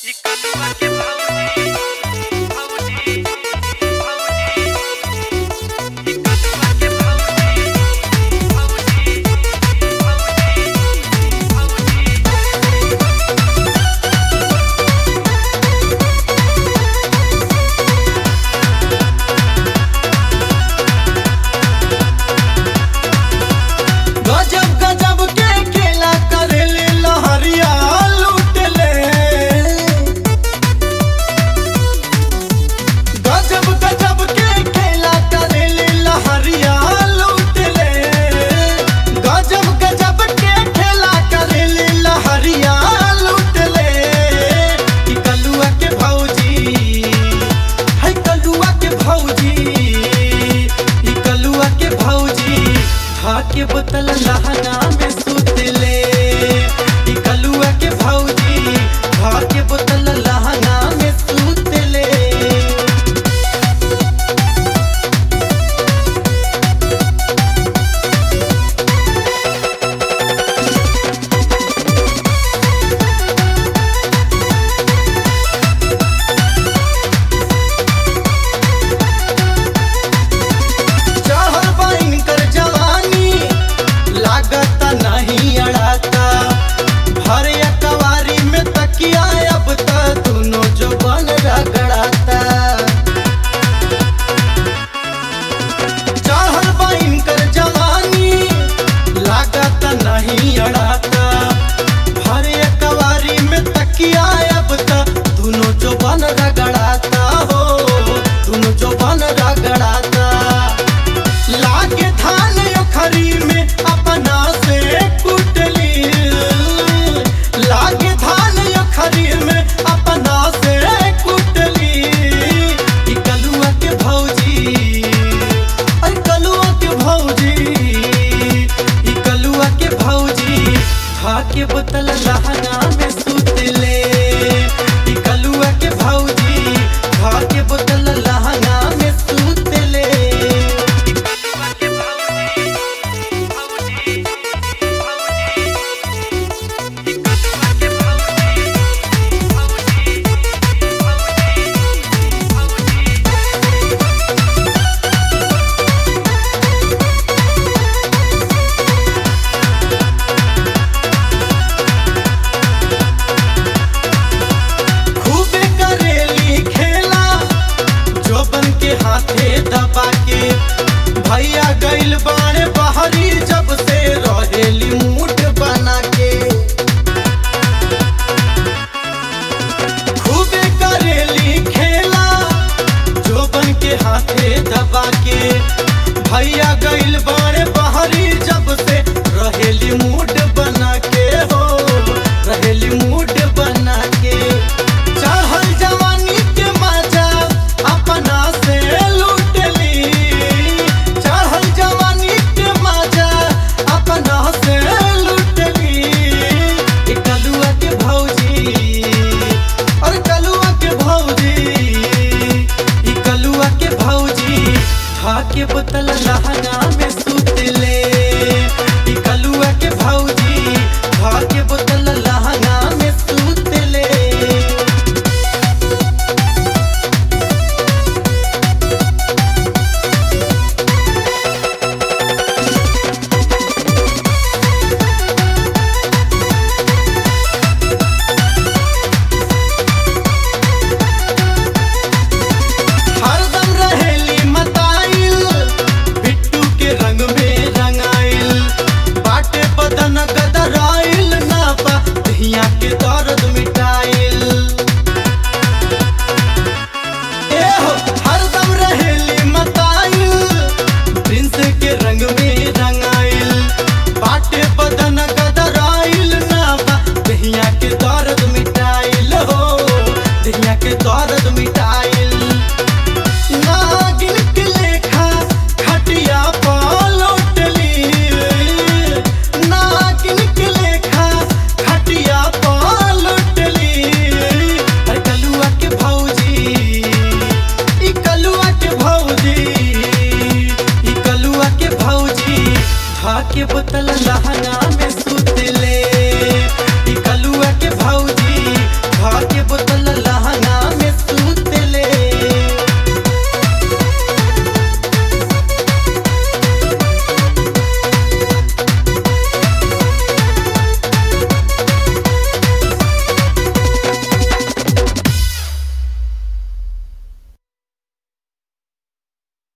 के बोतल लहंगा में सुतले ई कलुआ के भौजी खा के बोतल लहंगा में सुतले। नहीं अड़ाता भर कवारी में तकिया अब तक दोनों जो बन रगड़ाता। चाहल बाइन कर जवानी लागत नहीं अड़ाता भर कवारी में तकिया अब तक दोनों जो बन रगड़ाता हो दोनों जो बन रगड़ाता। लागे धान खरी में अपना से कुटली लागे धान खरी में अपना से कुटली ई कलुआ के भौजी अरे कलुआ के भौजी ई कलुआ के भौजी खा के बोतल लहंगा में सुतले ई कलुआ के भौजी खा के बोतल लहंगा में सुतले। हाथे दबा के भैया गइल बाड़े बहरी जब से रहेली मूठ बना के खूबे करेली खेला जोबन के हाथे दबा के भैया गइल बाड़े बहरी जब से रहेली मूठ बना के हो रहेली मूठ बना के। चढ़ल जवानी के मजा अपना से लूटली चढ़ल जवानी के मजा अपना से लूटली ई कलुआ के भौजी और कलुआ के भौजी ई कलुआ के भौजी खा के बोतल लहंगा में सुतले ई कलुआ के भौजी खा के बोतल लहंगा में सुतले। हरदम रहेली मताइल बिट्टू के रंग में रंगाइल बाटे बदन गदराइल ना पा दहिया के दर्द मिटाइल। ए हो हरदम रहेली मताइल प्रिंस के रंग में रंगाइल बाटे बदन गदराइल ना पा दहिया के दर्द मिटाइल हो दहिया के दर्द मिटाइल।